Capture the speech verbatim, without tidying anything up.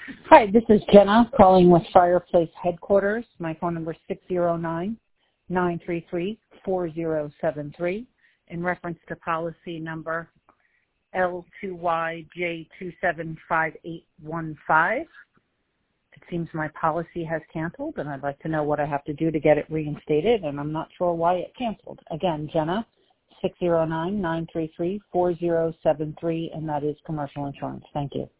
Hi, this is Jenna calling with Fireplace Headquarters. My phone number is six zero nine, nine three three, four zero seven three in reference to policy number L two Y J two seven five eight one five. It seems my policy has canceled, and I'd like to know what I have to do to get it reinstated, and I'm not sure why it canceled. Again, Jenna, six zero nine, nine three three, four zero seven three, and that is commercial insurance. Thank you.